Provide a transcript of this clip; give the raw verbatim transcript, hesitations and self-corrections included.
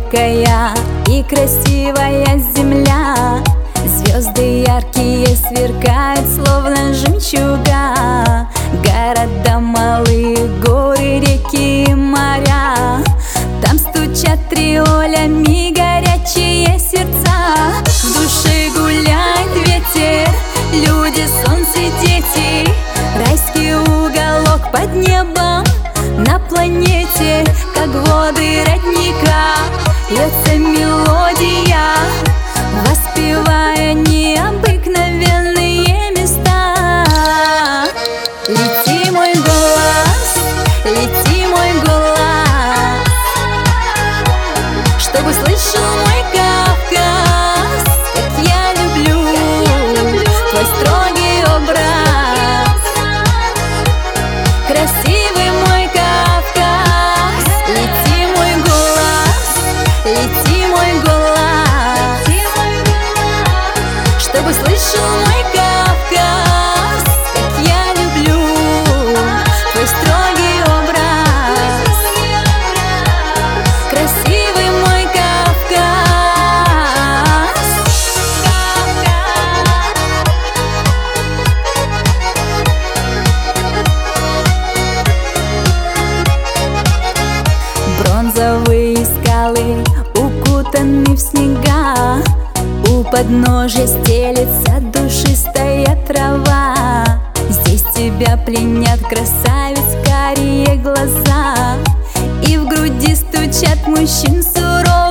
далекая и красивая земля. Звезды яркие сверкают, словно жемчуга. Города малые, горы, реки и моря. Там стучат триолями горячие сердца. В душе гуляет ветер, люди, солнце, дети. Райский уголок под небом на планете, как воды родника, льется мелодия, воспевая необыкновенные места. Лети, мой голос, лети, мой голос, чтобы слышал мой Кавказ, как я люблю твой строгий образ. Красивый мой Кавказ, лети, мой голос, лети, мой голос, чтобы слышал мой Кавказ, как я люблю твой строгий образ. Красивый мой Кавказ. Бронзовые скалы укутаны в снега, у подножия стелется душистая трава. Здесь тебя пленят, красавиц, карие глаза, и в груди стучат мужчин суровые